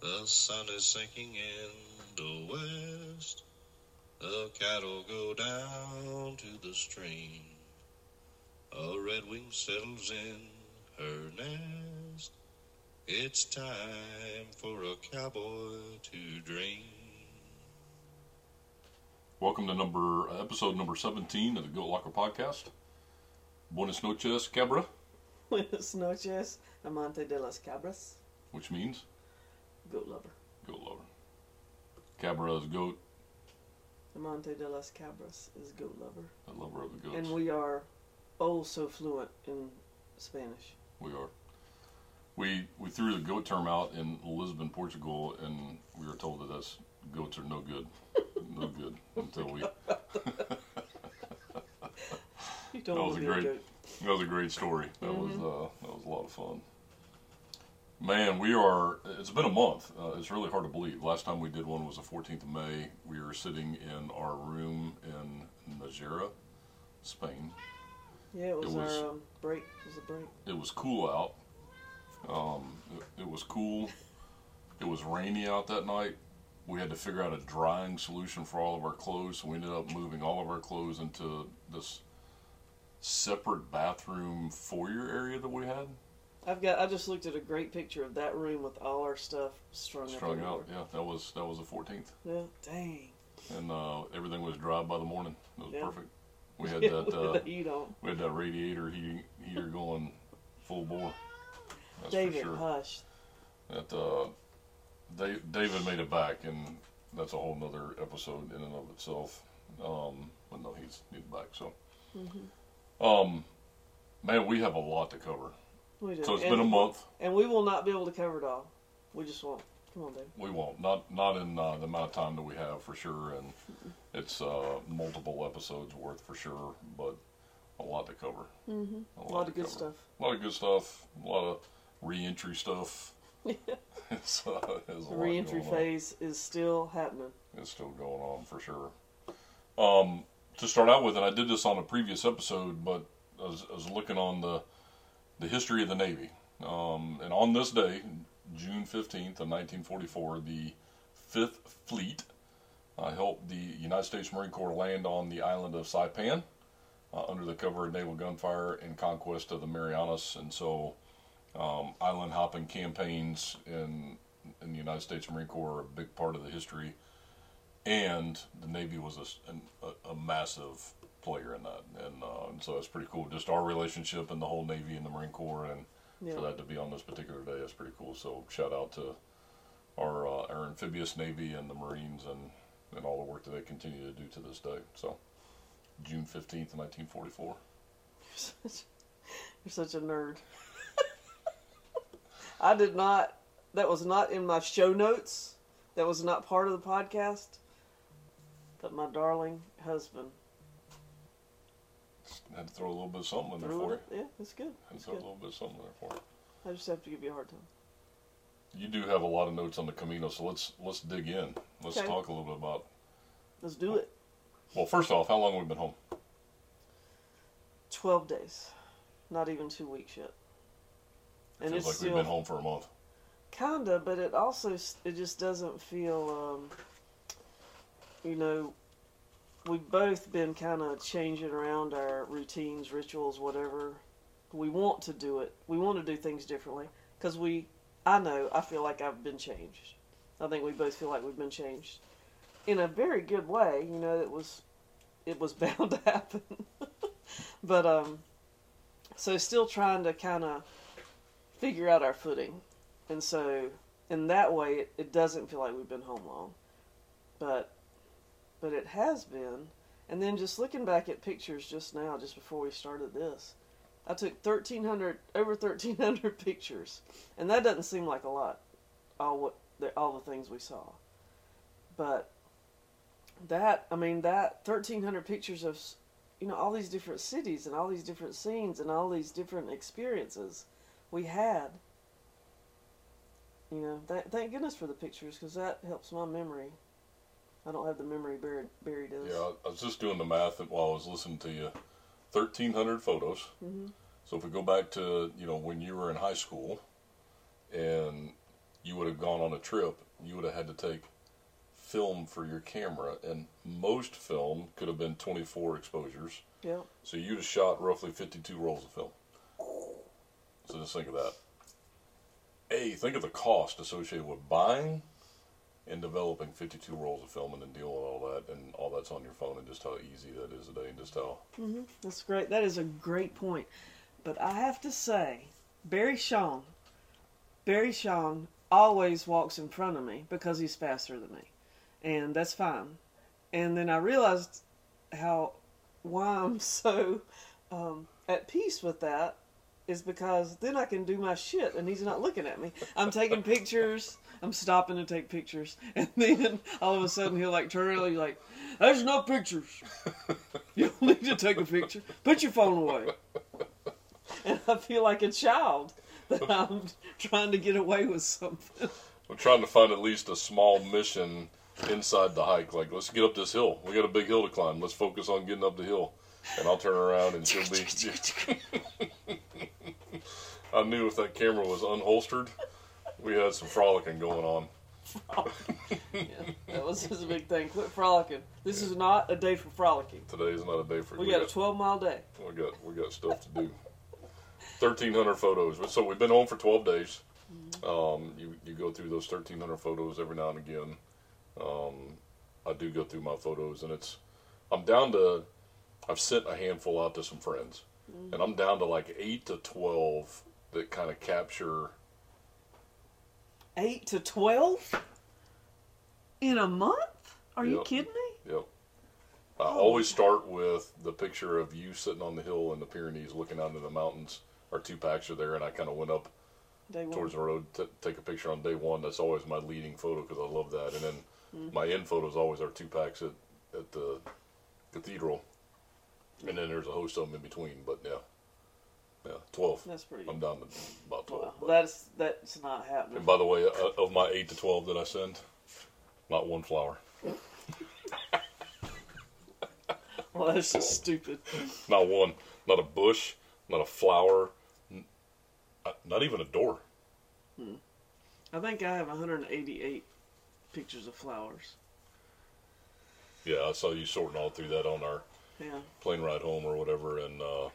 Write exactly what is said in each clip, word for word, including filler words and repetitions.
The sun is sinking in the west. The cattle go down to the stream. A redwing settles in her nest. It's time for a cowboy to dream. Welcome to number uh, episode number seventeen of the Goat Locker Podcast. Buenas noches, cabra. Buenas noches, amante de las cabras. Which means? Goat lover. Goat lover. Cabra is goat. Amante de las cabras is goat lover. A lover of the goats. And we are oh so fluent in Spanish. We are. We we threw the goat term out in Lisbon, Portugal, and we were told that that's, goats are no good. No good until we. You don't that want was to a be great. a goat. That was a great story. That Mm-hmm. was uh, that was a lot of fun. Man, we are. It's been a month. Uh, it's really hard to believe. Last time we did one was the fourteenth of May. We were sitting in our room in Najera, Spain. Yeah, it was, It was- our um, break. It was a break. It was cool out. Um, it, it was cool. It was rainy out that night. We had to figure out a drying solution for all of our clothes, so we ended up moving all of our clothes into this separate bathroom foyer area that we had. I've got. I just looked at a great picture of that room with all our stuff strung, Strung up. out, yeah. That was that was the fourteenth, Yeah, dang. and uh, everything was dry by the morning. It was Yeah. perfect. We had Yeah, that with uh, the heat on. we had that radiator heating, heater going full bore. That's David, for sure. hush. That uh, Dave, David made it back, and that's a whole nother episode in and of itself. Um, but no, he's he's back. So, Mm-hmm. um, man, we have a lot to cover. We do. So it's and, been a month. and we will not be able to cover it all. We just won't. Come on, David. We won't. Not not in uh, the amount of time that we have for sure, and it's uh, multiple episodes worth for sure. But a lot to cover. Mm-hmm. A A lot, lot to of good cover. stuff. A lot of good stuff. A lot of re-entry stuff. it's, uh, there's a The lot re-entry going on. phase is still happening. It's still going on for sure. Um, to start out with, and I did this on a previous episode, but I was, I was looking on the the history of the Navy. Um, and on this day, June fifteenth of nineteen forty-four, the Fifth Fleet uh, helped the United States Marine Corps land on the island of Saipan uh, under the cover of naval gunfire in conquest of the Marianas. And so um, island hopping campaigns in, in the United States Marine Corps are a big part of the history. And the Navy was a, a, a massive player in that. And, uh, and so it's pretty cool. Just our relationship and the whole Navy and the Marine Corps, and Yeah. for that to be on this particular day is pretty cool. So shout out to our uh, our amphibious Navy and the Marines and, and all the work that they continue to do to this day. So June fifteenth, nineteen forty-four. You're such, you're such a nerd. I did not, that was not in my show notes. That was not part of the podcast. But my darling husband Had to throw a little bit of something in there threw for you. it. Yeah, it's good. Had to It's throw a good. little bit of something in there for you. I just have to give you a hard time. You do have a lot of notes on the Camino, so let's let's dig in. Let's Okay. talk a little bit about. Let's do it. Well, first off, how long have we been home? twelve days. Not even two weeks yet. And Feels it's like still we've been home for a month. kinda, but it also, it just doesn't feel, um, you know, we've both been kind of changing around our routines, rituals, whatever. We want to do it. We want to do things differently. Because we, I know, I feel like I've been changed. I think we both feel like we've been changed. In a very good way, you know, it was, it was bound to happen. But, um, so still trying to kind of figure out our footing. And so, in that way, it, it doesn't feel like we've been home long. But, but it has been. And then just looking back at pictures just now, just before we started this, I took thirteen hundred, over thirteen hundred pictures. And that doesn't seem like a lot, all what the, all the things we saw. But that, I mean, that thirteen hundred pictures of, you know, all these different cities and all these different scenes and all these different experiences we had. You know, th- thank goodness for the pictures, because that helps my memory. I don't have the memory buried, buried as. Yeah, I was just doing the math while I was listening to you. thirteen hundred photos. Mm-hmm. So if we go back to, you know, when you were in high school, and you would have gone on a trip, you would have had to take film for your camera, and most film could have been twenty-four exposures. Yeah. So you'd have shot roughly fifty-two rolls of film. So just think of that. A, think of the cost associated with buying and developing fifty-two rolls of film and then dealing with all that, and all that's on your phone, and just how easy that is today, and just how... Mm-hmm. That's great. That is a great point. But I have to say, Barry Shong, Barry Shong always walks in front of me because he's faster than me. And that's fine. And then I realized how, why I'm so um, at peace with that is because then I can do my shit and he's not looking at me. I'm taking pictures. I'm stopping to take pictures. And then all of a sudden he'll like turn around and he's like, there's no pictures. You don't need to take a picture. Put your phone away. And I feel like a child that I'm trying to get away with something. I'm trying to find at least a small mission inside the hike. Like, let's get up this hill. We got a big hill to climb. Let's focus on getting up the hill. And I'll turn around and she'll be... I knew if that camera was unholstered, we had some frolicking going on. Yeah, that was his big thing. Quit frolicking. This is not a day for frolicking. Today is not a day for... We, we got, got a twelve mile day. We got we got stuff to do. thirteen hundred photos. So we've been home for twelve days. Mm-hmm. Um, you you go through those thirteen hundred photos every now and again. Um, I do go through my photos, and it's I'm down to I've sent a handful out to some friends, mm-hmm. and I'm down to like eight to twelve that kind of capture. Eight to twelve in a month? Are yep. you kidding me? Yep. I oh. always start with the picture of you sitting on the hill in the Pyrenees, looking out into the mountains. Our two packs are there, and I kind of went up towards the road to take a picture on day one. That's always my leading photo because I love that. And then mm. my end photo is always our two packs at, at the cathedral. And then there's a host of them in between. But yeah, yeah, twelve. That's pretty. I'm down to about twelve. Wow. That's that's not happening. And by the way, uh, of my eight to twelve that I send, not one flower. Well, that's just stupid. Not one. Not a bush. Not a flower. Not even a door. Hmm. I think I have one hundred eighty-eight pictures of flowers. Yeah, I saw you sorting all through that on our yeah. plane ride home or whatever, and uh,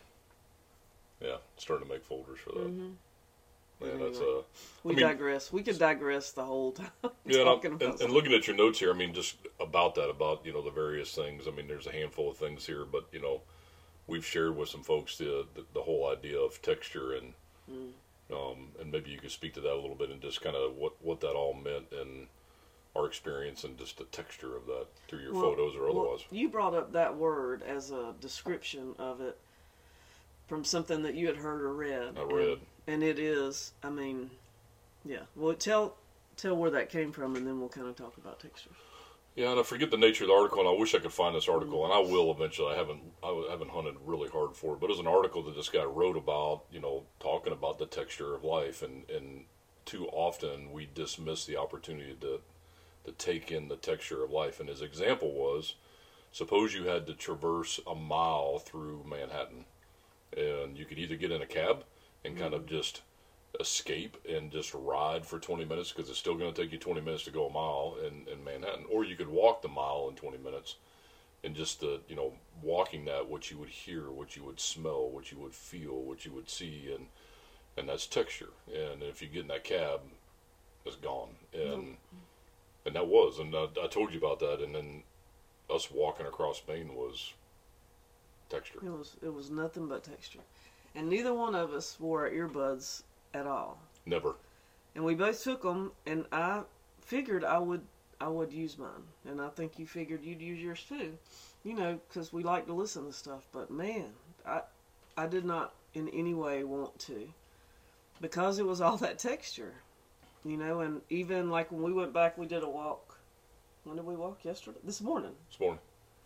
yeah, starting to make folders for that. Mm-hmm. Man, anyway, that's uh. We I mean, digress. We could digress the whole time. Yeah, talking and, about and, and looking at your notes here, I mean, just about that, about you know the various things. I mean, there's a handful of things here, but you know, we've shared with some folks the the, the whole idea of texture and. Mm. Um, and maybe you could speak to that a little bit and just kind of what, what that all meant and our experience and just the texture of that through your well, photos or otherwise. Well, you brought up that word as a description of it from something that you had heard or read. I read. And, and it is, I mean, yeah. Well, tell tell where that came from and then we'll kind of talk about texture. Yeah, and I forget the nature of the article, and I wish I could find this article, and I will eventually. I haven't, I haven't hunted really hard for it, but it was an article that this guy wrote about, you know, talking about the texture of life, and, and too often we dismiss the opportunity to, to take in the texture of life. And his example was, suppose you had to traverse a mile through Manhattan, and you could either get in a cab and mm-hmm. kind of just escape and just ride for twenty minutes because it's still going to take you twenty minutes to go a mile in, in Manhattan, or you could walk the mile in twenty minutes and just the you know walking that, what you would hear, what you would smell, what you would feel, what you would see, and and that's texture. And if you get in that cab, it's gone. And mm-hmm. and that was, and I, I told you about that. And then us walking across Maine was texture. It was it was nothing but texture, and neither one of us wore our earbuds at all. Never. And we both took them, and I figured I would I would use mine, and I think you figured you'd use yours too, you know, because we like to listen to stuff. But man, I I did not in any way want to, because it was all that texture, you know. And even like when we went back, we did a walk. When did we walk? Yesterday? This morning. This morning.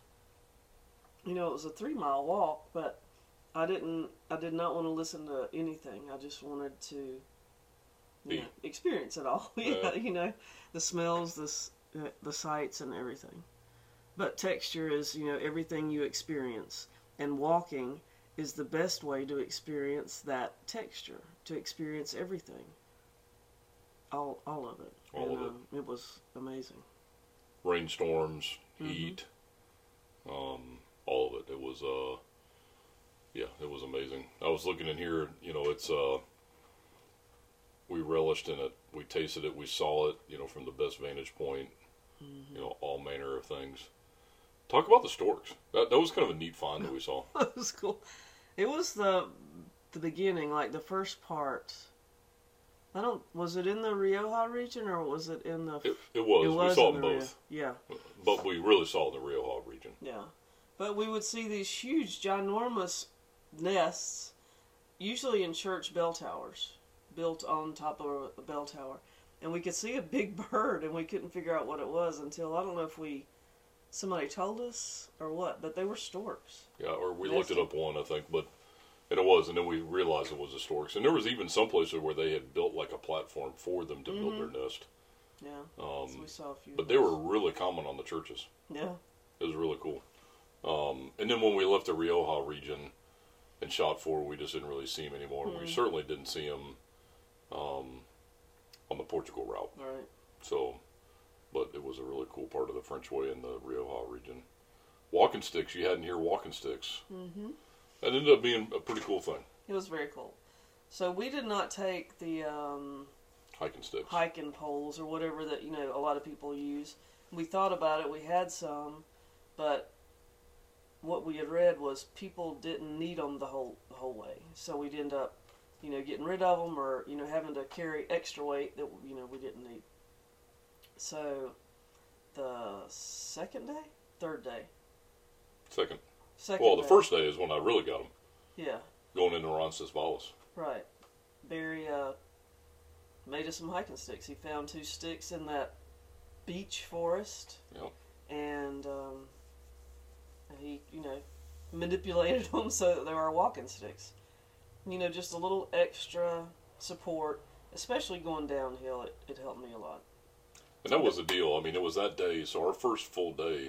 You know, it was a three mile walk, but I didn't. I did not want to listen to anything. I just wanted to, you know, experience it all. yeah, uh, you know, the smells, the uh, the sights, and everything. But texture is, you know, everything you experience, and walking is the best way to experience that texture. To experience everything. all all of it. All and, of it. Um, it was amazing. Rainstorms, Mhm. heat, um, all of it. It was, uh, yeah, it was amazing. I was looking in here, you know, it's, uh, we relished in it. We tasted it. We saw it, you know, from the best vantage point, Mm-hmm. you know, all manner of things. Talk about the storks. That, that was kind of a neat find that we saw. It was cool. It was the the beginning, like the first part. I don't. Was it in the Rioja region or was it in the? It, it was. It we was saw in them the Rio- both. Yeah, But we really saw the Rioja region. yeah. But we would see these huge, ginormous nests, usually in church bell towers, built on top of a bell tower, and we could see a big bird, and we couldn't figure out what it was until I don't know if we somebody told us or what, but they were storks. Yeah, or we Nesting. looked it up one, I think, but and it was, and then we realized it was the storks. And there was even some places where they had built like a platform for them to Mhm. build their nest. Yeah, Um, so we saw a few. but of they were those. really common on the churches. Yeah. It was really cool. Um, and then when we left the Rioja region and shot forward, we just didn't really see him anymore. Mm-hmm. We certainly didn't see him um, on the Portugal route. All right. So, but it was a really cool part of the French Way in the Rioja region. Walking sticks, you had in here walking sticks. Mm-hmm. That ended up being a pretty cool thing. It was very cool. So we did not take the um, Hiking sticks. hiking poles or whatever that you know a lot of people use. We thought about it. We had some, but what we had read was people didn't need them the whole the whole way. So we'd end up, you know, getting rid of them or you know having to carry extra weight that you know we didn't need. So the second day, third day, Second. second. Well, the day, first day is when I really got them. Yeah. Going into Roncesvalles. Right. Barry uh, made us some hiking sticks. He found two sticks in that beech forest. Yep. And um, he, you know, manipulated them so that they were our walking sticks. You know, just a little extra support, especially going downhill. It, it helped me a lot. And that was the deal. I mean, it was that day. So our first full day,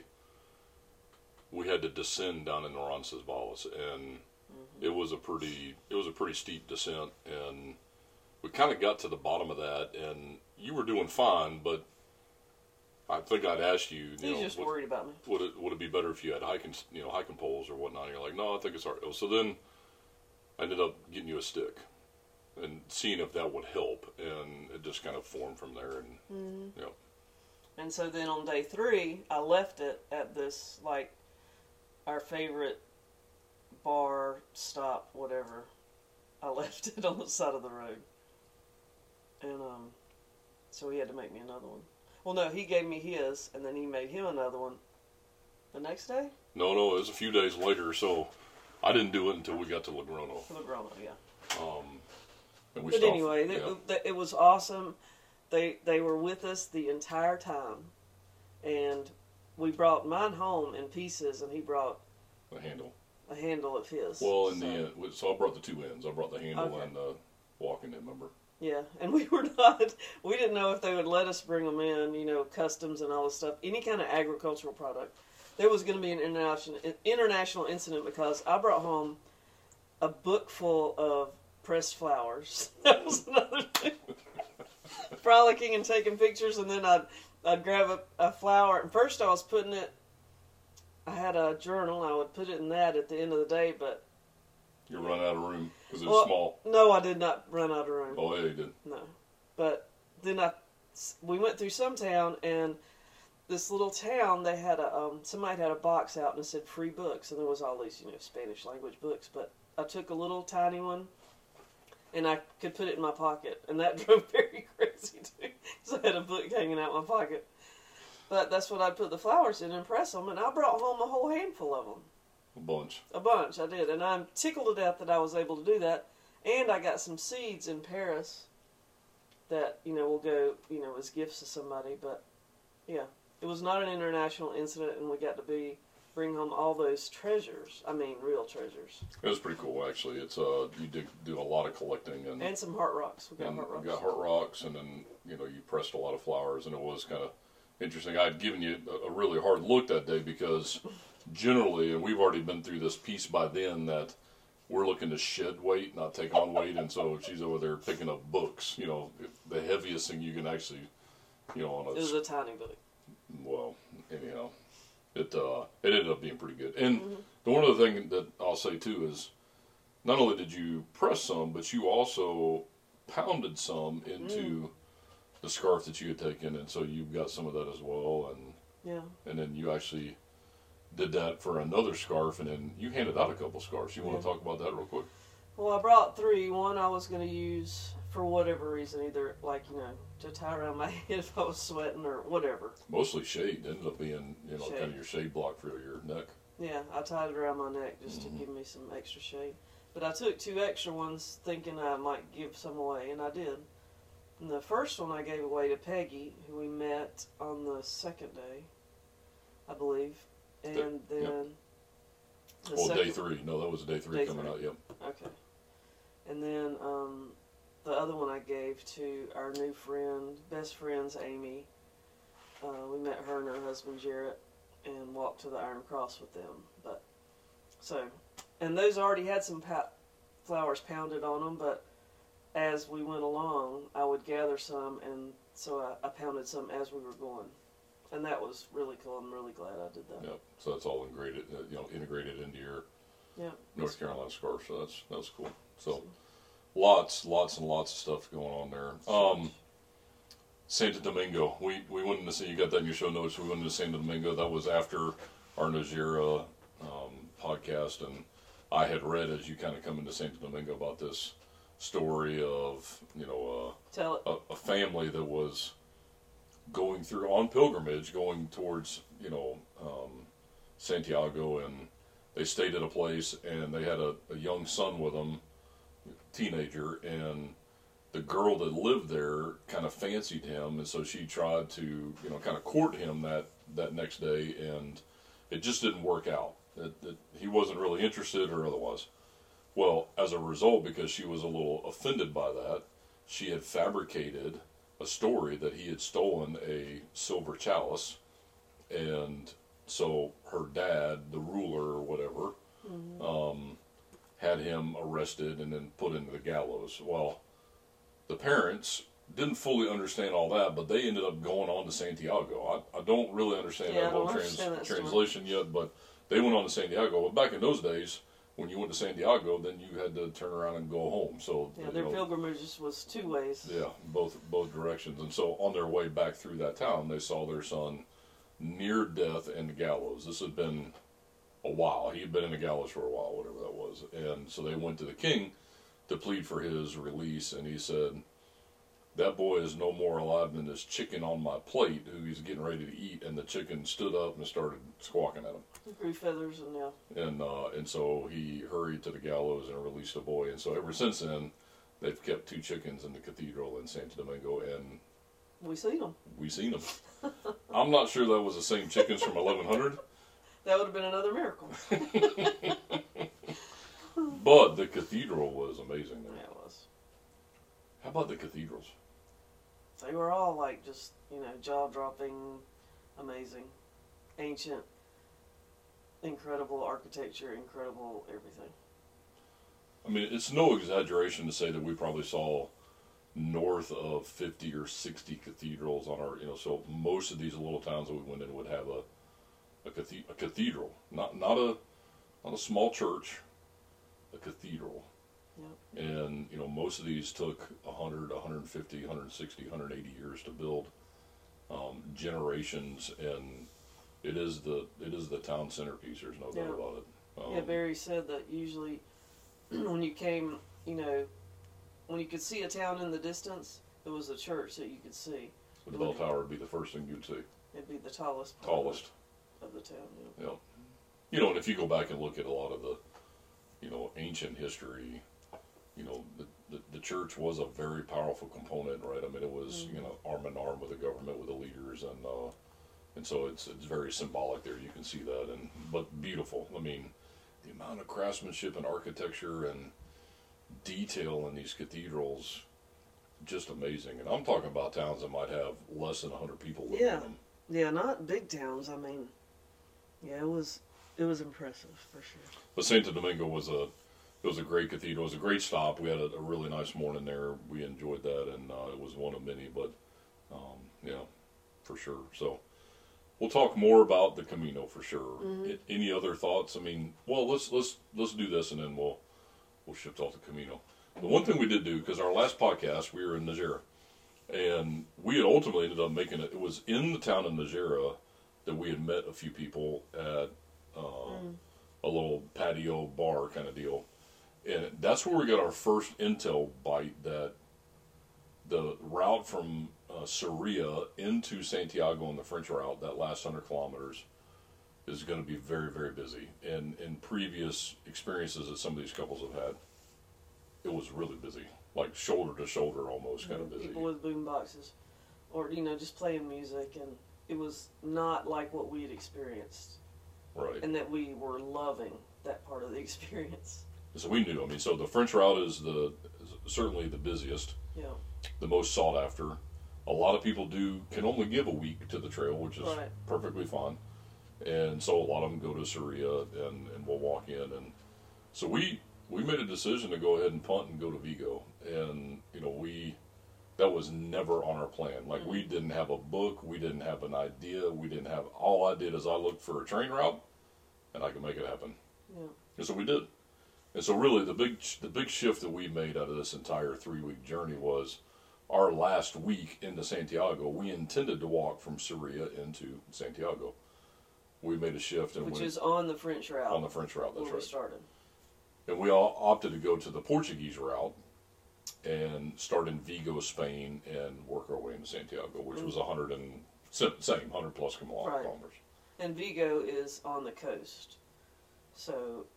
we had to descend down into Roncesvalles, and it was a pretty it was a pretty steep descent, and we kind of got to the bottom of that, and you were doing fine, but I think I'd asked you, you He was know, just would, worried about me. would it would it be better if you had hiking you know hiking poles or whatnot? And you're like, no, I think it's all right. So then I ended up getting you a stick and seeing if that would help, and it just kind of formed from there, and Mm-hmm. you know. And so then on day three, I left it at this, like, our favorite bar, stop, whatever. I left it on the side of the road. And um, so he had to make me another one. Well, no, he gave me his, and then he made him another one the next day? No, no, it was a few days later, so I didn't do it until we got to Lagrano. For the Groma, yeah. Um, and we But stopped- anyway, yeah. it, it, it was awesome. They they were with us the entire time, and we brought mine home in pieces, and he brought the handle. a handle of his. Well, in so, the end, so I brought the two ends. I brought the handle Okay. and the walking end, remember? yeah, and we were not. We didn't know if they would let us bring them in. You know, customs and all this stuff. Any kind of agricultural product. There was going to be an international international incident because I brought home a book full of pressed flowers. That was another thing. Frolicking and taking pictures, and then I'd I'd grab a, a flower. And first, I was putting it. I had a journal. I would put it in that at the end of the day, but You run out of room because it's well, small. no, I did not run out of room. Oh, yeah, you did. No, but then I we went through some town, and this little town they had a um, somebody had a box out and it said free books, and there was all these you know Spanish language books. But I took a little tiny one, and I could put it in my pocket, and that drove Barry crazy too, because I had a book hanging out my pocket. But that's what I'd put the flowers in and press them, and I brought home a whole handful of them. A bunch. A bunch, I did, and I'm tickled to death that I was able to do that. And I got some seeds in Paris that, you know, will go, you know, as gifts to somebody. But, yeah, it was not an international incident, and we got to be, bring home all those treasures. I mean, real treasures. It was pretty cool, actually. It's uh, you did do a lot of collecting, and And some heart rocks. We got and heart rocks. we got heart rocks, and then you know you pressed a lot of flowers, and it was kind of interesting. I had given you a, a really hard look that day because generally, and we've already been through this piece by then, that we're looking to shed weight, not take on weight, and so she's over there picking up books. You know, the heaviest thing you can actually, you know, on a It was a tiny book. well, anyhow, it uh, it ended up being pretty good. And Mm-hmm. the one other thing that I'll say too is, not only did you press some, but you also pounded some into Mm. the scarf that you had taken, and so you got some of that as well. And Yeah. and then you actually did that for another scarf, and then you handed out a couple scarves. You want Yeah. to talk about that real quick? Well, I brought three. One I was going to use for whatever reason, either like, you know, to tie around my head if I was sweating or whatever. Mostly shade. Ended up being, you know, Shade. kind of your shade block for your neck. Yeah, I tied it around my neck just Mhm. to give me some extra shade. But I took two extra ones thinking I might give some away, and I did. And the first one I gave away to Peggy, who we met on the second day, I believe. And Th- then... the Well, day second- three. No, that was day three Day coming three. out. Yep. Okay. And then um, the other one I gave to our new friend, best friends, Amy. Uh, we met her and her husband, Jarrett, and walked to the Iron Cross with them. But so, and those already had some pa- flowers pounded on them, but as we went along, I would gather some, and so I, I pounded some as we were going. And that was really cool. I'm really glad I did that. Yep. So that's all integrated, uh, you know, integrated into your Yeah. North Carolina scarf. So that's that's cool. So lots, lots, and lots of stuff going on there. Um, Santo Domingo. We we went into see you got that in your show notes. We went into Santo Domingo. That was after our Najera um, podcast, and I had read as you kind of come into Santo Domingo about this story of you know Tell it. uh, a, a family that was going through on pilgrimage, going towards you know um, Santiago, and they stayed at a place, and they had a, a young son with them, teenager, and the girl that lived there kind of fancied him, and so she tried to you know kind of court him that that next day, and it just didn't work out. It, it, he wasn't really interested or otherwise. Well, as a result, because she was a little offended by that, she had fabricated a story that he had stolen a silver chalice, and so her dad, the ruler or whatever, Mm-hmm. um, had him arrested and then put into the gallows. Well, the parents didn't fully understand all that, but they ended up going on to Santiago. I, I don't really understand Yeah, that I whole don't trans, understand that story. translation yet, but they went on to Santiago. But back in those days, when you went to Santiago, then you had to turn around and go home. So Yeah, you their know, pilgrimages was two ways. yeah, both both directions. And so on their way back through that town, they saw their son near death and the gallows. This had been a while. He had been in the gallows for a while, whatever that was. And so they went to the king to plead for his release, and he said, that boy is no more alive than this chicken on my plate who he's getting ready to eat. And the chicken stood up and started squawking at him. Grew feathers and yeah. And uh, and so he hurried to the gallows and released the boy. And so ever since then, they've kept two chickens in the cathedral in Santo Domingo, and We seen them. we seen them. I'm not sure that was the same chickens from eleven hundred, That would have been another miracle. but the cathedral was amazing Yeah, there. it was. How about the cathedrals? They were all like just, you know, jaw dropping, amazing, ancient, incredible architecture, incredible everything. I mean, it's no exaggeration to say that we probably saw north of fifty or sixty cathedrals on our, you know, so most of these little towns that we went in would have a a, cathe- a cathedral, not not a not a small church, a cathedral. Yep. And, you know, most of these took one hundred, one hundred fifty, one hundred sixty, one hundred eighty years to build, um, generations, and it is the it is the town centerpiece. There's no doubt Yeah. about it. Um, Yeah, Barry said that usually when you came, you know, when you could see a town in the distance, it was a church that you could see. the bell tower would be the first thing you'd see, It'd be the tallest part tallest. of the town. Yeah. Yeah. You know, and if you go back and look at a lot of the, you know, ancient history, you know, the, the, the church was a very powerful component, right? I mean, it was, Mhm. you know, arm in arm with the government, with the leaders, and uh, and so it's it's very symbolic there. You can see that, and but beautiful. I mean, the amount of craftsmanship and architecture and detail in these cathedrals, just amazing. And I'm talking about towns that might have less than one hundred people living Yeah. in them. Yeah, not big towns. I mean, yeah, it was it was impressive for sure. But Santo Domingo was a it was a great cathedral. It was a great stop. We had a, a really nice morning there. We enjoyed that, and uh, it was one of many. But um, yeah, for sure. So we'll talk more about the Camino for sure. Mm-hmm. I, any other thoughts? I mean, well, let's let's let's do this, and then we'll we'll shift off the Camino. The one thing we did do, because our last podcast we were in Najera, and we had ultimately ended up making it. It was in the town of Najera that we had met a few people at uh, mm. a little patio bar kind of deal. And that's where we got our first intel bite that the route from uh, Sarria into Santiago on the French route, that last one hundred kilometers, is going to be very, very busy. And in previous experiences that some of these couples have had, it was really busy. Like shoulder to shoulder almost, kind of busy. People with boom boxes. Or, you know, just playing music. And it was not like what we had experienced. Right. And that we were loving that part of the experience. So we knew. I mean, so the French route is the is certainly the busiest, yeah, the most sought after. A lot of people do can only give a week to the trail, which is right. perfectly fine. And so a lot of them go to Sarria and, and we'll walk in. And so we we made a decision to go ahead and punt and go to Vigo. And you know we that was never on our plan. Like mm-hmm. we didn't have a book, we didn't have an idea, we didn't have. All I did is I looked for a train route, and I could make it happen. Yeah. And so we did. And so really the big the big shift that we made out of this entire three-week journey was our last week into Santiago. We intended to walk from Sarria into Santiago. We made a shift. And Which went is on the French route. On the French route, that's where right. we started. And we all opted to go to the Portuguese route and start in Vigo, Spain, and work our way into Santiago, which mm-hmm. was one hundred and same one hundred plus kilometers. Right. And Vigo is on the coast. So...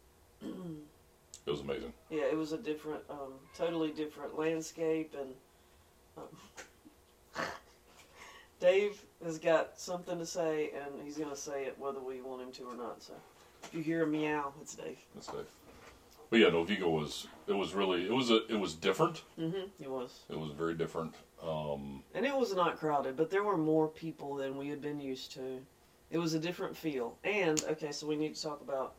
It was amazing. Yeah, it was a different, um, totally different landscape, and um, Dave has got something to say, and he's going to say it whether we want him to or not. So, if you hear a meow, it's Dave. That's Dave. But yeah, no, Vigo was it was really it was a it was different. Mm-hmm. It was. It was very different. Um, and it was not crowded, but there were more people than we had been used to. It was a different feel. And okay, so we need to talk about.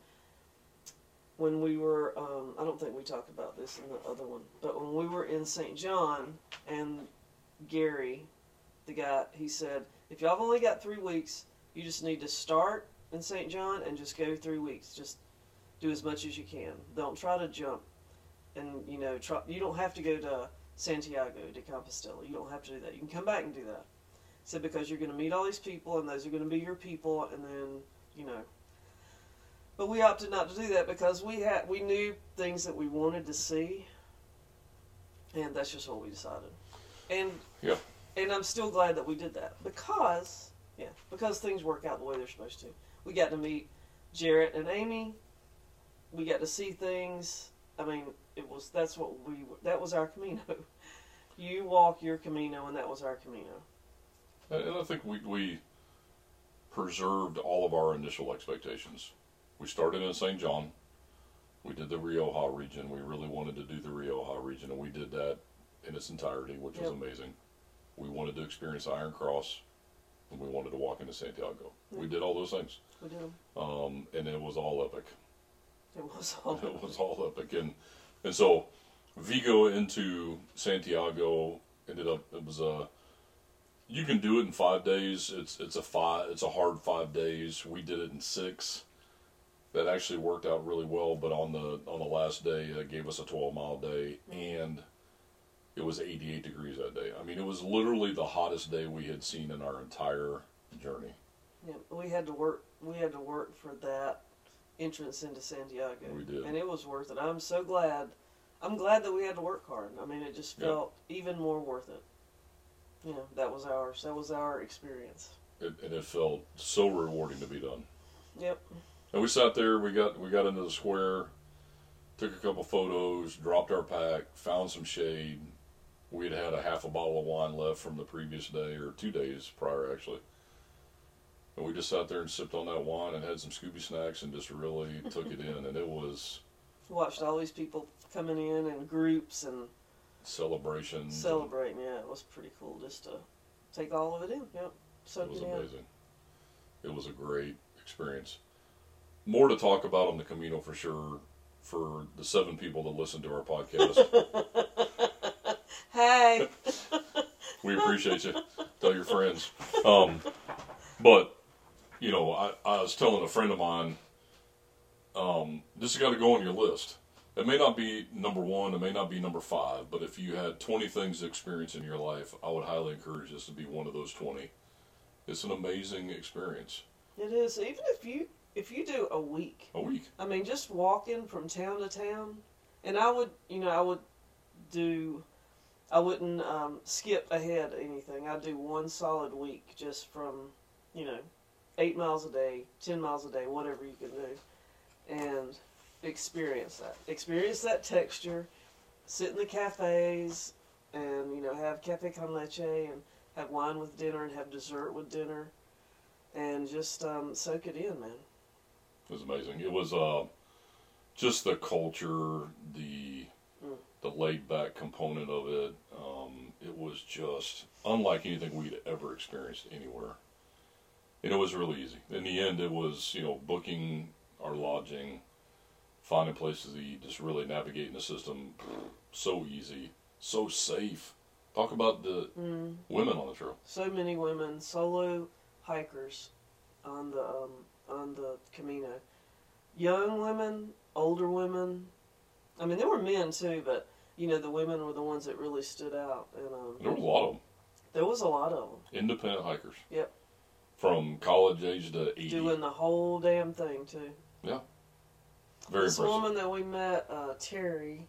When we were, um, I don't think we talked about this in the other one, but when we were in Saint John, and Gary, the guy, he said, if y'all have only got three weeks, you just need to start in Saint John and just go three weeks. Just do as much as you can. Don't try to jump. And, you know, try, you don't have to go to Santiago de Compostela. You don't have to do that. You can come back and do that. He said, because you're going to meet all these people, and those are going to be your people, and then, you know. But we opted not to do that because we had we knew things that we wanted to see, and that's just what we decided. And yeah. and I'm still glad that we did that because yeah because things work out the way they're supposed to. We got to meet Jarrett and Amy. We got to see things. I mean, it was that's what we that was our Camino. You walk your Camino, and that was our Camino. And I think we we preserved all of our initial expectations. We started in Saint John. We did the Rioja region. We really wanted to do the Rioja region, and we did that in its entirety, which yep. was amazing. We wanted to experience Iron Cross, and we wanted to walk into Santiago. Yep. We did all those things. We did them. Um, and it was all epic. It was all it epic. It was all epic. And, and so Vigo into Santiago ended up, it was a, you can do it in five days. It's, it's, a five, it's a hard five days. We did it in six. That actually worked out really well, but on the on the last day, it gave us a twelve mile day, and it was eighty-eight degrees that day. I mean, it was literally the hottest day we had seen in our entire journey. Yeah, we had to work. We had to work for that entrance into Santiago. We did, and it was worth it. I'm so glad. I'm glad that we had to work hard. I mean, it just felt yeah. even more worth it. You know, that was ours. That was our experience. It, and it felt so rewarding to be done. Yep. And we sat there, we got we got into the square, took a couple photos, dropped our pack, found some shade. We had had a half a bottle of wine left from the previous day, or two days prior, actually. And we just sat there and sipped on that wine and had some Scooby snacks and just really took it in. And it was... Watched all these people coming in in groups and... Celebrations. Celebrating, yeah. It was pretty cool just to take all of it in. Yep. Soak it was it amazing. In. It was a great experience. More to talk about on the Camino for sure. for the seven people that listen to our podcast. Hey. We appreciate you. Tell your friends. Um, but, you know, I, I was telling a friend of mine, um, this has got to go on your list. It may not be number one, it may not be number five, but if you had twenty things to experience in your life, I would highly encourage this to be one of those twenty. It's an amazing experience. It is. Even if you if you do a week. A week. I mean, just walking from town to town, and I would, you know, I would do, I wouldn't um, skip ahead anything. I'd do one solid week just from, you know, eight miles a day, ten miles a day, whatever you can do, and experience that. Experience that texture, sit in the cafes, and, you know, have cafe con leche, and have wine with dinner, and have dessert with dinner, and just um, soak it in, man. It was amazing. It was uh, just the culture, the mm. the laid back component of it. Um, it was just unlike anything we'd ever experienced anywhere. And it was really easy. In the end, it was, you know, booking our lodging, finding places to eat, just really navigating the system. So easy, so safe. Talk about the mm. women on the trail. So many women, solo hikers on the um, on the Camino. Young women, older women. I mean, there were men too, but you know, the women were the ones that really stood out. And um, there was a lot of them. There was a lot of them. Independent hikers. Yep. From college age to eighty. Doing the whole damn thing too. Yeah. Very this impressive. woman that we met, uh, Terry.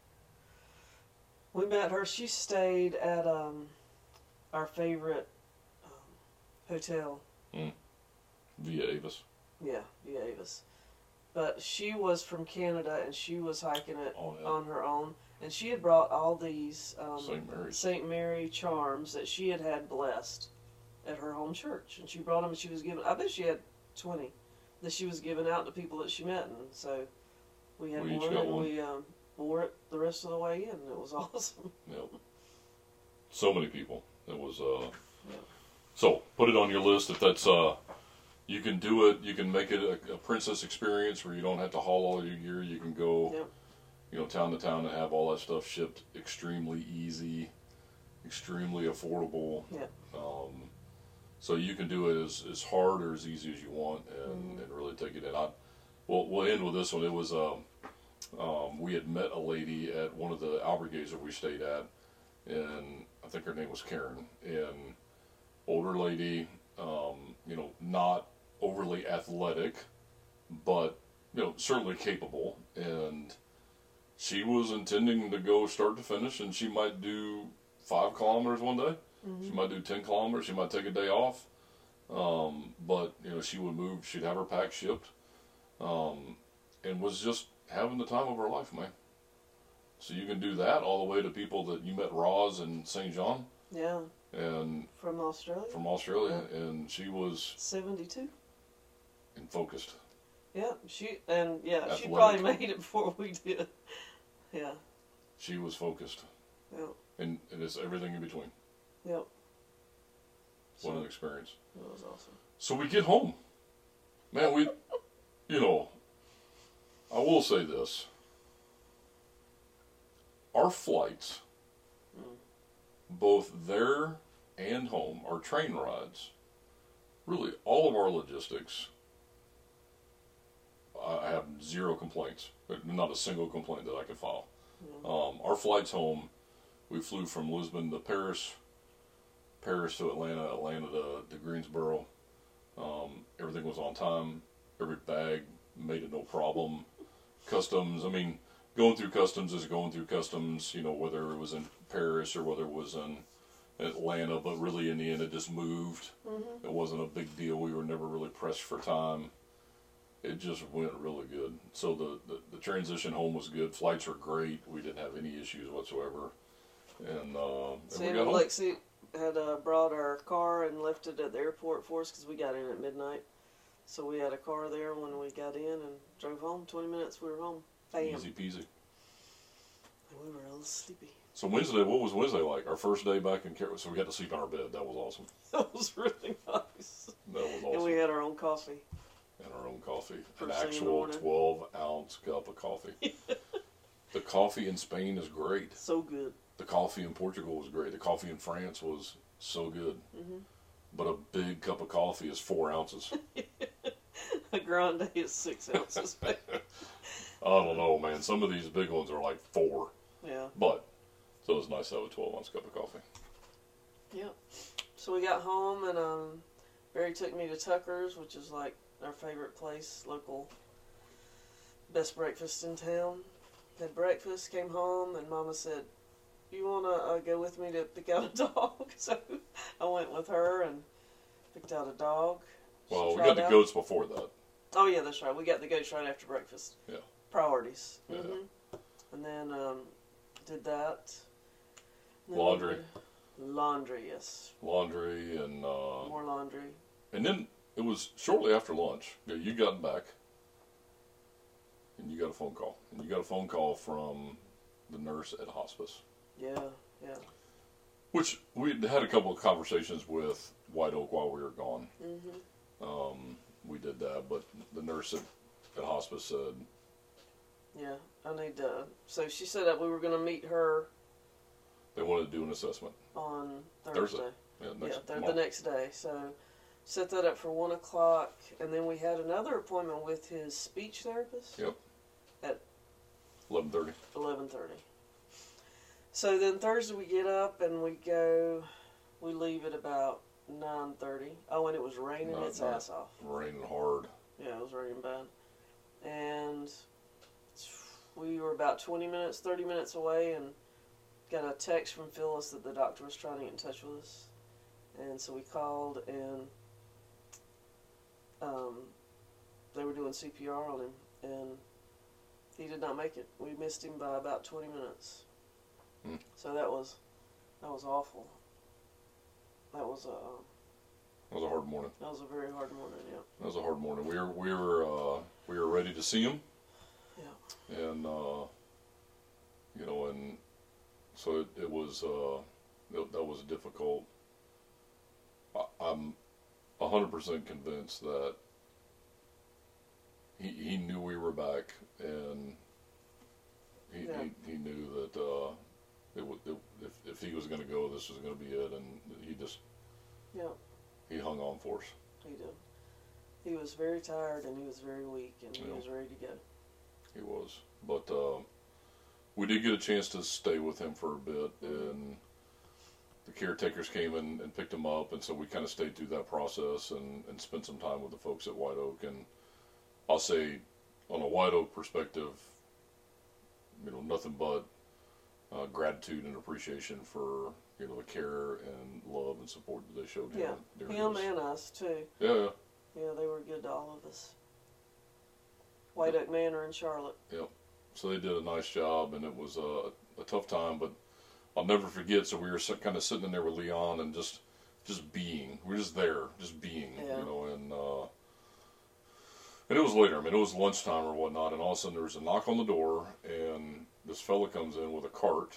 We met her. She stayed at um, our favorite um, hotel. Mm. Via Avis. Yeah, Via Avis. But she was from Canada, and she was hiking it oh, yeah. on her own. And she had brought all these um, Saint Mary's. Saint Mary charms that she had had blessed at her home church. And she brought them, and she was giving, I bet she had twenty that she was giving out to people that she met. And so we had we one, and one. we um, wore it the rest of the way in. It was awesome. Yep. So many people. It was, uh... Yep. So, put it on your list if that's, uh... You can do it. You can make it a, a princess experience where you don't have to haul all your gear. You can go, yep. you know, town to town and have all that stuff shipped extremely easy, extremely affordable. Yep. Um, so you can do it as, as hard or as easy as you want, and, mm-hmm. and really take it in. I, we'll, we'll end with this one. It was, um, um, we had met a lady at one of the albergues that we stayed at, and I think her name was Karen, and older lady, um, you know, not overly athletic, but, you know, certainly capable, and she was intending to go start to finish, and she might do five kilometers one day, mm-hmm. she might do ten kilometers, she might take a day off, um, but, you know, she would move, she'd have her pack shipped, um, and was just having the time of her life, man. So you can do that all the way to people that you met, Roz and Saint John. Yeah. And from Australia. From Australia, yeah. And she was seventy-two. And focused. Yeah, she and yeah, Athletic. She probably made it before we did. Yeah. She was focused. Yeah. And, and it's everything in between. Yep. What so, an experience. That was awesome. So we get home. Man, we, you know, I will say this. Our flights, mm. both there and home, our train rides, really all of our logistics, I have zero complaints. Not a single complaint that I could file. Mm. Um, our flights home, we flew from Lisbon to Paris, Paris to Atlanta, Atlanta to, to Greensboro. Um, everything was on time. Every bag made it no problem. Customs, I mean, going through customs is going through customs, you know, whether it was in Paris or whether it was in Atlanta, but really in the end it just moved. Mm-hmm. It wasn't a big deal. We were never really pressed for time. It just went really good. So the, the, the transition home was good. Flights were great. We didn't have any issues whatsoever. And, uh, and Sam we got and Lexi had uh, brought our car and left it at the airport for us because we got in at midnight. So we had a car there when we got in and drove home. twenty minutes, we were home. Bam. Easy peasy. And we were a little sleepy. So Wednesday, what was Wednesday like? Our first day back in Carroll. So we had to sleep in our bed. That was awesome. That was really nice. That was awesome. And we had our own coffee. and our own coffee. First An thing in the actual morning. twelve ounce cup of coffee. The coffee in Spain is great. So good. The coffee in Portugal was great. The coffee in France was so good. Mm-hmm. But a big cup of coffee is four ounces. A grande is six ounces. I don't know, man. Some of these big ones are like four. Yeah. But, so it's nice to have a twelve ounce cup of coffee. Yep. So we got home, and um, Barry took me to Tucker's, which is like our favorite place, local, best breakfast in town. Had breakfast, came home, and Mama said, "You want to uh, go with me to pick out a dog?" So I went with her and picked out a dog. She Well, we tried got the out. goats before that. Oh, yeah, that's right. We got the goats right after breakfast. Yeah. Priorities. Yeah. hmm And then um, did that. And then Laundry. we did Laundry, yes. Laundry and, uh, More laundry. and then it was shortly after lunch. You you got back. And you got a phone call. And you got a phone call from the nurse at hospice. Yeah, yeah. Which we had a couple of conversations with White Oak while we were gone. hmm Um, we did that, but the nurse at, at hospice said, Yeah, I need to. So she said that we were going to meet her they wanted to do an assessment. on Thursday. Thursday. Yeah, next, yeah, th- the tomorrow. next day. So set that up for one o'clock, and then we had another appointment with his speech therapist. Yep. At eleven thirty. eleven thirty. So then Thursday we get up and we go. We leave at about nine thirty. Oh, and it was raining Not- its not- ass off. Raining hard. Yeah, it was raining bad. And we were about twenty minutes, thirty minutes away, and got a text from Phyllis that the doctor was trying to get in touch with us. And so we called, and um, they were doing C P R on him, and he did not make it. We missed him by about twenty minutes. Hmm. So that was that was awful. That was a It was a hard morning. that was a very hard morning. Yeah. That was a hard morning. We were we were uh, we were ready to see him. Yeah. And uh, you know, and so it, it was uh, it, that was difficult. I, I'm a hundred percent convinced that he he knew we were back, and he Yeah. he, he knew that uh, it would it, if if he was going to go, this was going to be it, and he just Yeah. he hung on for us. He did. He was very tired and he was very weak and he Yeah. was ready to go. He was, but uh, we did get a chance to stay with him for a bit, and the caretakers came in and picked him up, and so we kind of stayed through that process and, and spent some time with the folks at White Oak. And I'll say, on a White Oak perspective, you know, nothing but uh, gratitude and appreciation for, you know, the care and love and support that they showed him. Yeah. during Him his- and us too. yeah, yeah. Yeah, they were good to all of us. White Oak Manor in Charlotte. So they did a nice job, and it was a, a tough time, but I'll never forget. So we were kind of sitting in there with Leon and just, just being. We were just there, just being, Yeah. you know. And uh, and it was later. I mean, it was lunchtime or whatnot, and all of a sudden there was a knock on the door, and this fella comes in with a cart,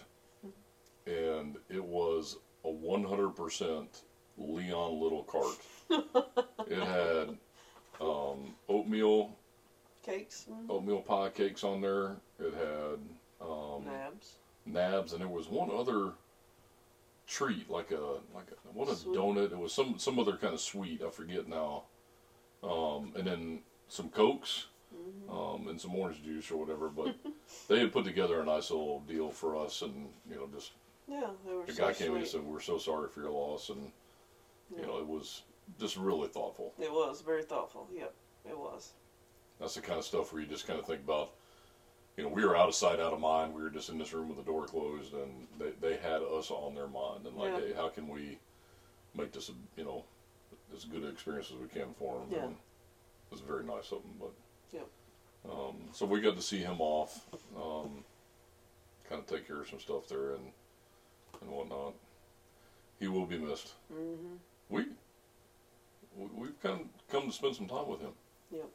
and it was a one hundred percent Leon Little cart. It had um, oatmeal. Cakes. Mm. oatmeal pie cakes on there. It had um, Nabs. nabs, and there was one other treat, like a like a, what a Sweet. donut. It was some some other kind of sweet. I forget now. Um, and then some Cokes, Mm-hmm. um, and some orange juice or whatever. But they had put together a nice little deal for us, and you know, just Yeah, they were the so guy came in and sweet. said, "We're so sorry for your loss," and Yeah. you know, it was just really thoughtful. It was very thoughtful. Yep, it was. That's the kind of stuff where you just kind of think about, you know, we were out of sight, out of mind. We were just in this room with the door closed, and they, they had us on their mind. And like, Yeah. hey, how can we make this, a, you know, as good an experience as we can for them? Yeah. And it was very nice of them. But Yep. um, so we got to see him off, um, kind of take care of some stuff there and and whatnot. He will be missed. Mm-hmm. We, we we've kind of come to spend some time with him. Yep.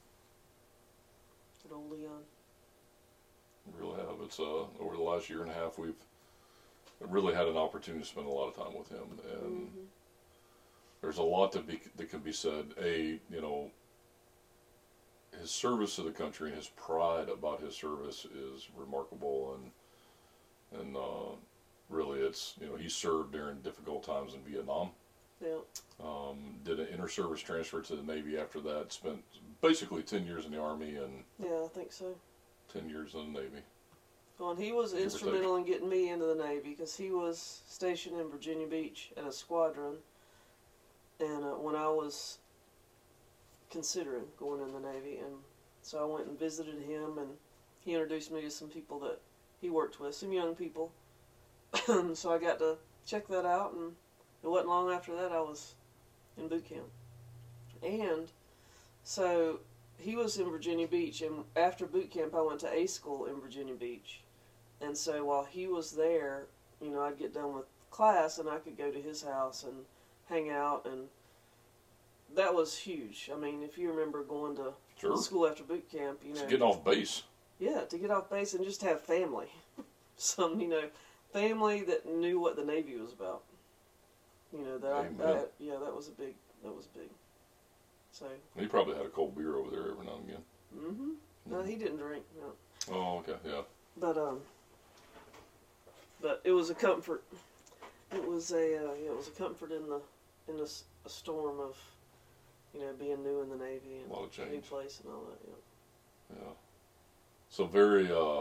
Good old Leon. We really have. It's uh, over the last year and a half, we've really had an opportunity to spend a lot of time with him, and Mm-hmm. there's a lot that be that can be said. A, you know, his service to the country and his pride about his service is remarkable, and and uh, really, it's, you know, he served during difficult times in Vietnam. Yeah. Um, did an inter-service transfer to the Navy after that. Spent basically ten years in the Army and Yeah, I think so. ten years in the Navy. Well, and he was Give or instrumental in getting me into the Navy because he was stationed in Virginia Beach at a squadron, and uh, when I was considering going in the Navy, and so I went and visited him, and he introduced me to some people that he worked with, some young people. So I got to check that out, and it wasn't long after that I was in boot camp. And so he was in Virginia Beach, and after boot camp I went to A school in Virginia Beach. And so while he was there, you know, I'd get done with class and I could go to his house and hang out, and that was huge. I mean, if you remember going to Sure. school after boot camp, you know. It's getting off base. Yeah, to get off base and just have family. Some, you know, family that knew what the Navy was about. You know, that I, Amen. I, yeah, that was a big, that was big. So. He probably had a cold beer over there every now and again. Mm-hmm. No, he didn't drink, no. Oh, okay, yeah. But, um, but it was a comfort. It was a, uh, yeah, it was a comfort in the, in a, s- a storm of, you know, being new in the Navy and A lot of new change. place and all that, yeah. Yeah. So very, uh,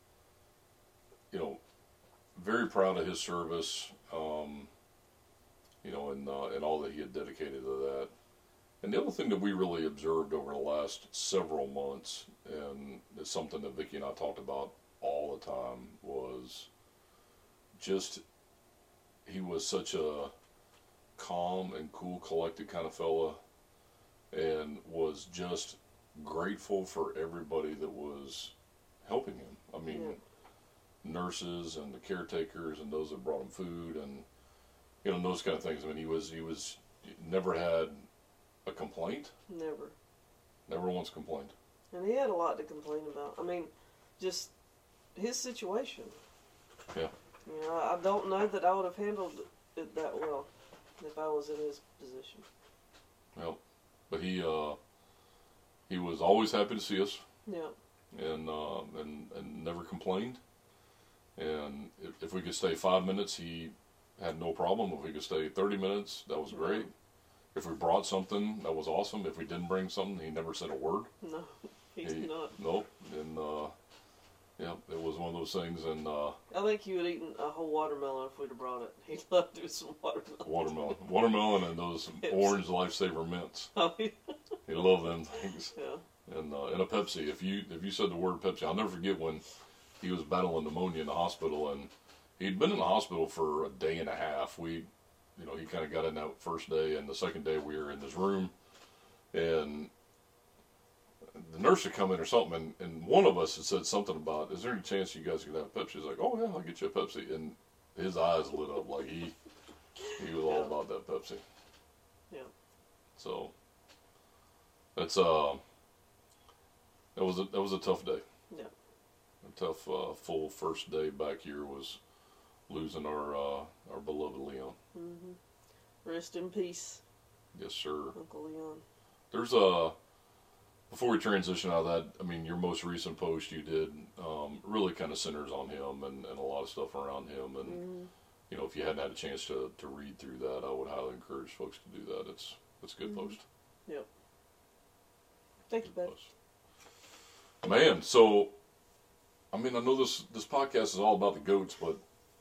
you know, very proud of his service, um, you know, and, uh, and all that he had dedicated to that. And the other thing that we really observed over the last several months, and it's something that Vicki and I talked about all the time, was just, he was such a calm and cool, collected kind of fella, and was just grateful for everybody that was helping him. I mean, Yeah. nurses and the caretakers and those that brought him food and, you know, those kind of things. I mean, he was, he was, never had a complaint. Never. Never once complained. And he had a lot to complain about. I mean, just his situation. Yeah. You know, I don't know that I would have handled it that well if I was in his position. Well, but he, uh, he was always happy to see us. Yeah. And, uh, and, and never complained. And if, if we could stay five minutes, he had no problem. If we could stay thirty minutes, that was great. If we brought something, that was awesome. If we didn't bring something, he never said a word. No, he's He- not. Nope. And, uh, yeah, it was one of those things. And, uh, I think he would have eaten a whole watermelon if we'd have brought it. He loved doing some watermelon. watermelon. Watermelon and those orange Lifesaver mints. Oh, yeah. He loved them things. Yeah. And, uh, and a Pepsi. If you, if you said the word Pepsi, I'll never forget when he was battling pneumonia in the hospital, and he'd been in the hospital for a day and a half. We, you know, he kind of got in that first day, and the second day we were in his room, and the nurse had come in or something, and, and one of us had said something about, is there any chance you guys could have a Pepsi? He's like, oh yeah, I'll get you a Pepsi. And his eyes lit up like he, he was all Yeah. about that Pepsi. Yeah. So, that's, uh, that was a, that was a tough day. Yeah. A tough, uh, full first day back here was losing our, uh, our beloved Leon. Mm-hmm. Rest in peace, Yes, sir. Uncle Leon. There's a, before we transition out of that, I mean, your most recent post you did, um, really kind of centers on him and, and a lot of stuff around him. And, Mm-hmm. you know, if you hadn't had a chance to, to read through that, I would highly encourage folks to do that. It's, it's a good Mhm. post. Yep. Thank you, Good babe. post. Man, so, I mean, I know this, this podcast is all about the goats, but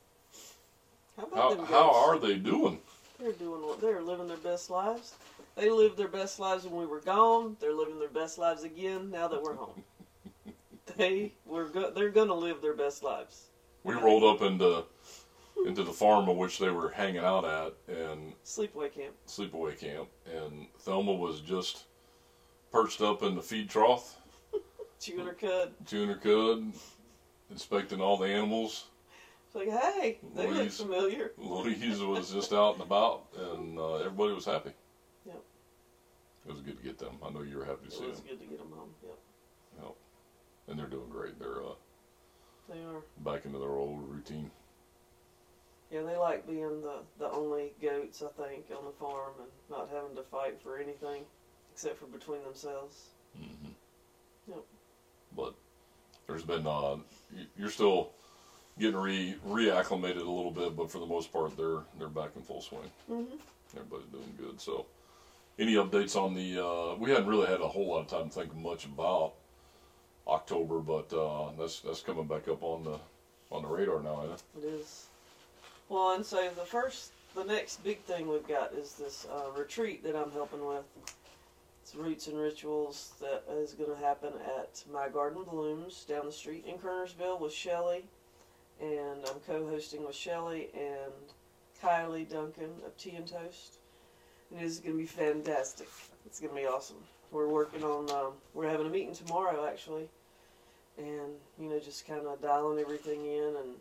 How about how, them how goats? are they doing? They're doing what? They're living their best lives. They lived their best lives when we were gone. They're living their best lives again now that we're home. they were go- They're gonna live their best lives. We rolled up into, into the farm of which they were hanging out at, and Sleepaway camp. sleepaway camp, and Thelma was just perched up in the feed trough, Chewing her cud. chewing her cud, inspecting all the animals. It's like, hey, they look Louise. familiar. Louise was just out and about, and uh, everybody was happy. Yep. It was good to get them. I know you were happy to It see was them. good to get them home. Yep. Yep. And they're doing great. They're uh, They are. back into their old routine. Yeah, they like being the, the only goats, I think, on the farm and not having to fight for anything except for between themselves. Mm-hmm. Yep. But there's been uh, you're still getting re reacclimated a little bit, but for the most part, they're they're back in full swing. Mm-hmm. Everybody's doing good. So, any updates on the? Uh, we hadn't really had a whole lot of time to think much about October, but uh, that's that's coming back up on the on the radar now, isn't it? It is. Well, and so the first, the next big thing we've got is this uh, retreat that I'm helping with. It's Roots and Rituals that is going to happen at My Garden Blooms down the street in Kernersville with Shelley, and I'm co-hosting with Shelley and Kylie Duncan of Tea and Toast. And it is going to be fantastic. It's going to be awesome. We're working on, um, we're having a meeting tomorrow actually, and you know, just kind of dialing everything in and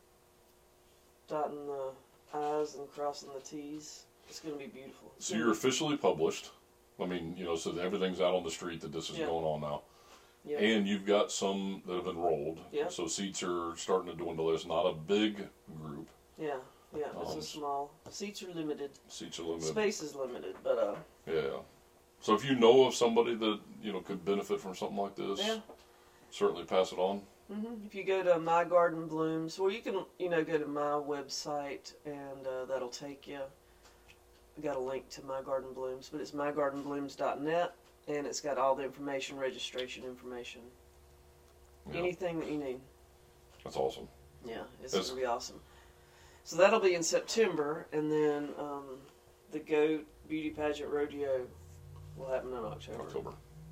dotting the I's and crossing the T's. It's going to be beautiful. It's So you're officially published. I mean, you know, so that everything's out on the street that this is Yeah. going on now. Yeah. And you've got some that have enrolled. Yeah. So seats are starting to dwindle. It's not a big group. Yeah, yeah, it's Um, a small. Seats are limited. Seats are limited. Space is limited, but uh, Yeah. So if you know of somebody that, you know, could benefit from something like this, yeah. certainly pass it on. Mm-hmm. If you go to My Garden Blooms, or you can, you know, go to my website, and uh, that'll take you. I got a link to My Garden Blooms, but it's my garden blooms dot net, and it's got all the information, registration information, Yeah. anything that you need. That's awesome. Yeah, it's That's- going to be awesome. So that'll be in September, and then um, the Goat Beauty Pageant Rodeo will happen in October. October.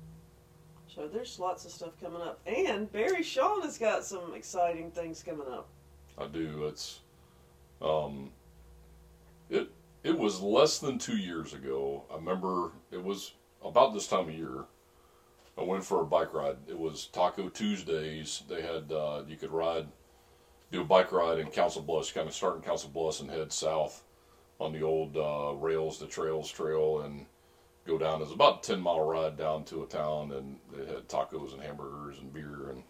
So there's lots of stuff coming up. And Barry Shawn has got some exciting things coming up. I do. It's, um, it, it was less than two years ago. I remember it was about this time of year. I went for a bike ride. It was Taco Tuesdays. They had, uh, you could ride, do a bike ride in Council Bluffs, kind of start in Council Bluffs and head south on the old uh, Rails to Trails trail and go down. It was about a ten mile ride down to a town, and they had tacos and hamburgers and beer. And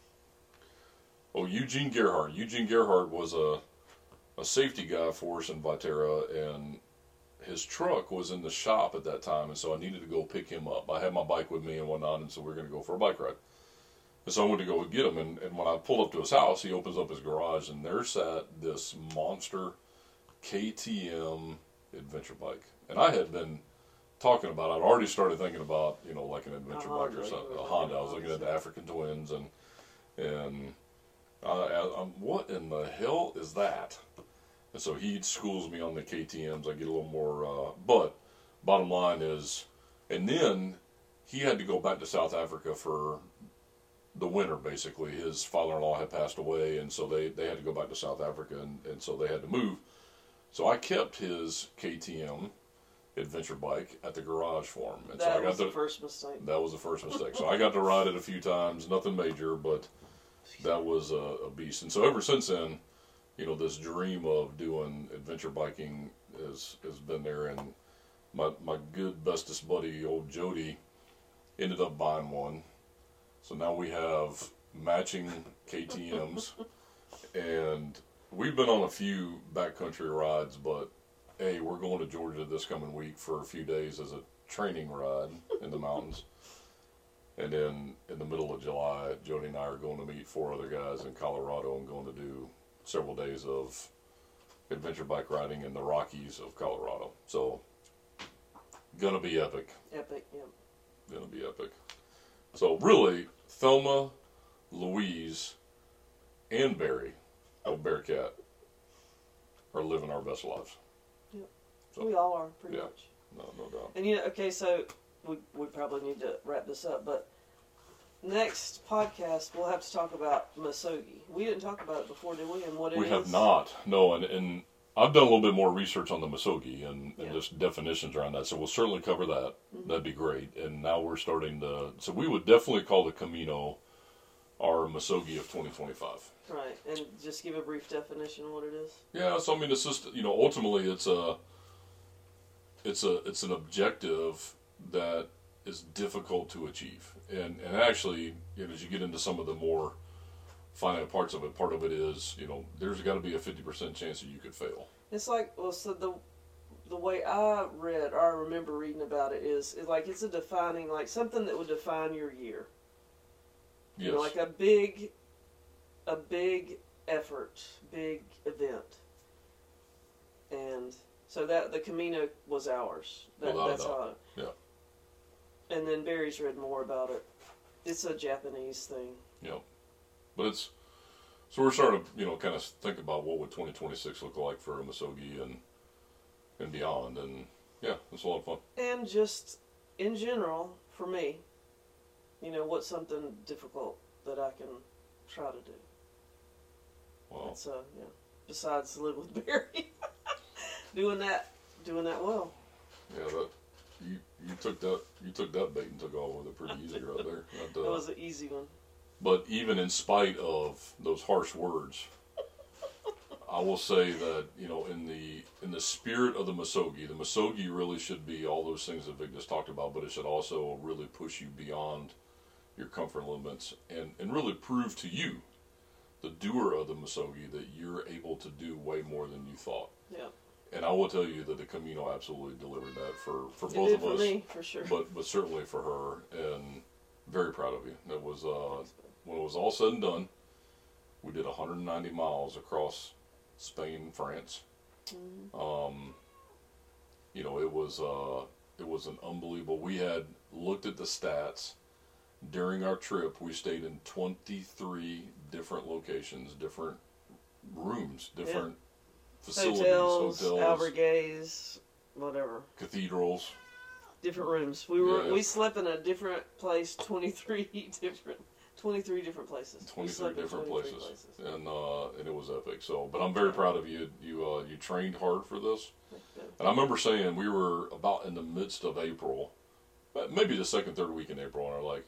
oh, Eugene Gerhardt. Eugene Gerhardt was a, a safety guy for us in Viterra, and his truck was in the shop at that time, and so I needed to go pick him up. I had my bike with me and whatnot, and so we were going to go for a bike ride. And so I went to go get him, and, and when I pulled up to his house, he opens up his garage, and there sat this monster K T M adventure bike. And I had been talking about, I'd already started thinking about, you know, like an adventure A bike or Honda, something, you a were Honda. I was thinking looking at the about, African Twins, and and uh, I'm, what in the hell is that? And so he schools me on the K T Ms. I get a little more, uh, but bottom line is, and then he had to go back to South Africa for the winter, basically. His father-in-law had passed away, and so they, they had to go back to South Africa, and, and so they had to move. So I kept his K T M adventure bike at the garage for him. And That so I got was to, the first mistake. That was the first mistake. So I got to ride it a few times, nothing major, but that was a, a beast. And so ever since then, you know, this dream of doing adventure biking has has been there. And my my good bestest buddy, old Jody, ended up buying one. So now we have matching K T Ms, and we've been on a few backcountry rides, but hey, we're going to Georgia this coming week for a few days as a training ride in the mountains. And then in the middle of July, Jody and I are going to meet four other guys in Colorado and going to do several days of adventure bike riding in the Rockies of Colorado. So, gonna be epic. Epic, yeah. Gonna be epic. So really, Thelma, Louise, and Barry, oh Bearcat, are living our best lives. Yep. So, We all are, pretty yeah. much. No, no doubt. And you know, okay, so we, we probably need to wrap this up, but next podcast we'll have to talk about Misogi. We didn't talk about it before, did we? And what it We is? have not. No, and, and I've done a little bit more research on the Misogi and, and Yeah. just definitions around that. So we'll certainly cover that. Mm-hmm. That'd be great. And now we're starting to. So we would definitely call the Camino our Misogi of twenty twenty-five. Right, and just give a brief definition of what it is. Yeah. So I mean, it's just, you know, ultimately it's a. It's a it's an objective that is difficult to achieve, and and actually, you know, as you get into some of the more finite parts of it, part of it is, you know, there's got to be a fifty percent chance that you could fail. It's like, well, so the the way I read or I remember reading about it is, is like it's a defining, like something that would define your year. You know, Yes. like a big, a big effort, big event. And so that the Camino was ours. That, Without a that's doubt. how. Yeah. And then Barry's read more about it. It's a Japanese thing. Yep. But it's, so we're starting to, you know, kind of think about what would twenty twenty-six look like for Muskogee and and beyond. And yeah, it's a lot of fun. And just in general, for me, you know, what's something difficult that I can try to do? Wow. It's uh, yeah. Besides live with Barry, doing that, doing that well. Yeah, that you you took that you took that bait and took off with it pretty easy right there. That, uh, That was an easy one. But even in spite of those harsh words, I will say that, you know, in the in the spirit of the Muskogee, the Muskogee really should be all those things that Vic just talked about, but it should also really push you beyond your comfort limits and, and really prove to you, the doer of the Muskogee, that you're able to do way more than you thought. Yeah. And I will tell you that the Camino absolutely delivered that for, for It both did of for us, me, for sure. but but certainly for her, and very proud of you. It was uh, when it was all said and done, we did one hundred ninety miles across Spain, France. Mm-hmm. Um, you know, it was uh, it was an unbelievable. We had looked at the stats during our trip. We stayed in twenty-three different locations, different rooms, different facilities, Hotels, hotels, albergues, whatever. cathedrals. Different rooms. We were Yeah. we slept in a different place. Twenty three different, twenty three different places. We twenty-three slept in different twenty-three places, and uh, and it was epic. So, but I'm very proud of you. You uh, you trained hard for this, Yeah. and I remember saying we were about in the midst of April, but maybe the second, third week in April, and I'm like,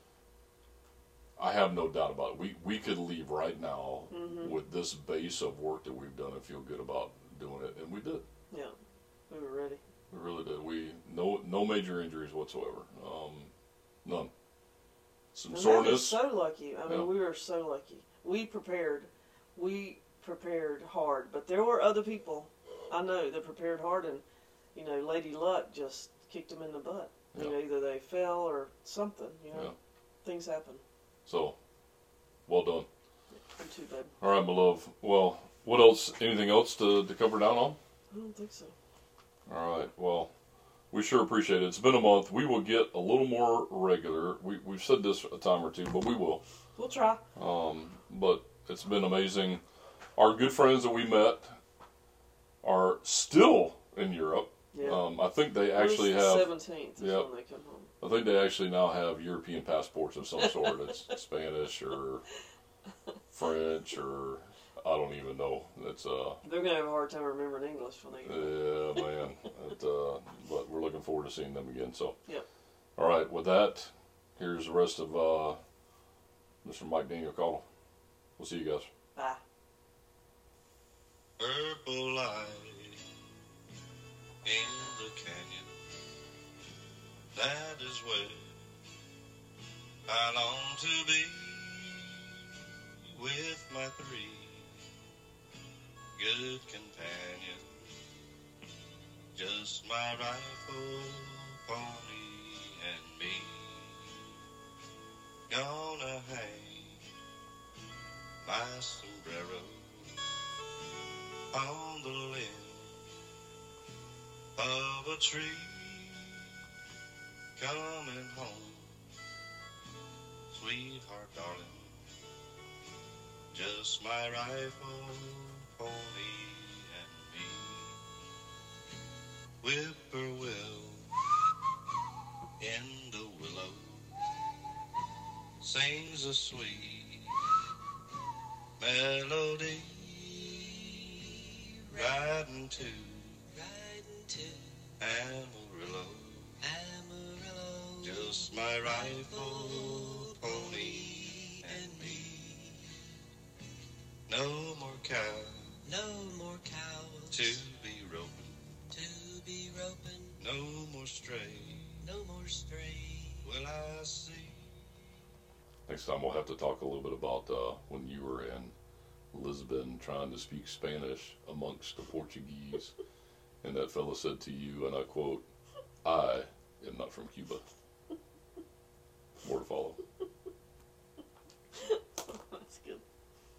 I have no doubt about it. We we could leave right now Mm-hmm. with this base of work that we've done and feel good about doing it, and we did. Yeah, we were ready. We really did. We no no major injuries whatsoever. Um, none. Some And that was soreness. so lucky. I mean, Yeah. we were so lucky. We prepared. We prepared hard, but there were other people I know that prepared hard, and you know, Lady Luck just kicked them in the butt. Yeah. You know, either they fell or something. You know, Yeah. things happen. So, well done. I'm too bad. All right, my love. Well, what else? Anything else to, to cover down on? I don't think so. All right. Well, we sure appreciate it. It's been a month. We will get a little more regular. We, we've said this a time or two, but we will. We'll try. Um, but it's been amazing. Our good friends that we met are still in Europe. Yeah. Um, I think they actually have. seventeenth is Yep. when they come home. I think they actually now have European passports of some sort. It's Spanish or French or I don't even know. It's uh. They're gonna have a hard time remembering English when they get home. Yeah, man. It, uh, but we're looking forward to seeing them again. So, Yep. all right. With that, here's the rest of uh, Mister Mike Daniel Call. We'll see you guys. Bye. Purple light in the canyon. That is where I long to be with my three good companions. Just my rifle, pony, and me. Gonna hang my sombrero on the limb of a tree. Coming home, sweetheart, darling. Just my rifle, pony, and me. Whippoorwill in the willow sings a sweet melody. Riding to Riding to Amarillo. Amarillo. Just my rifle, pony, and me. No more cow No more cows to be roping. to be roping. No more stray No more stray. will I see. Next time we'll have to talk a little bit about uh, when you were in Lisbon trying to speak Spanish amongst the Portuguese, and that fella said to you, and I quote, "I am not from Cuba." More to follow.